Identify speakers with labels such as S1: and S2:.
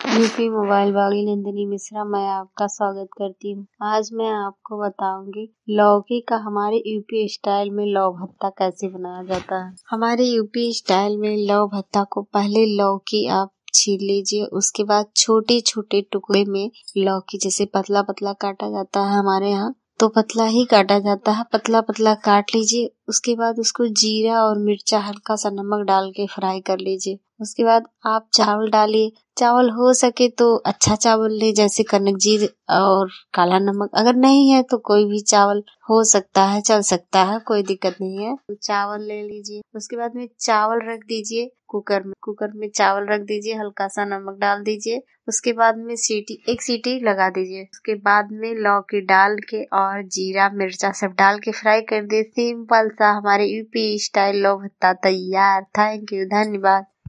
S1: UP mobile वाली नंदिनी मिश्रा मैं आपका स्वागत करती हूँ। आज मैं आपको बताऊंगी लौकी का हमारे यूपी स्टाइल में लौ भत्ता कैसे बनाया जाता है। हमारे यूपी स्टाइल में लौ भत्ता को पहले लौकी आप छील लीजिए, उसके बाद छोटे छोटे टुकड़े में लौकी जैसे पतला पतला काटा जाता है, हमारे यहाँ तो पतला ही काटा जाता है, पतला पतला काट लीजिए। उसके बाद उसको जीरा और मिर्चा हल्का सा नमक डाल के फ्राई कर लीजिए। उसके बाद आप चावल डालिए, चावल हो सके तो अच्छा चावल ले, जैसे कनक जीर और काला नमक। अगर नहीं है तो कोई भी चावल हो सकता है, चल सकता है, कोई दिक्कत नहीं है। तो चावल ले लीजिए, उसके बाद में चावल रख दीजिए कुकर में चावल रख दीजिए, हल्का सा नमक डाल दीजिए। उसके बाद में एक सीटी लगा दीजिए। उसके बाद में लौकी डाल के और जीरा मिर्चा सब डाल के फ्राई कर दे। सिंपल सा हमारे यूपी स्टाइल लौ भत्ता तैयार। थैंक यू, धन्यवाद।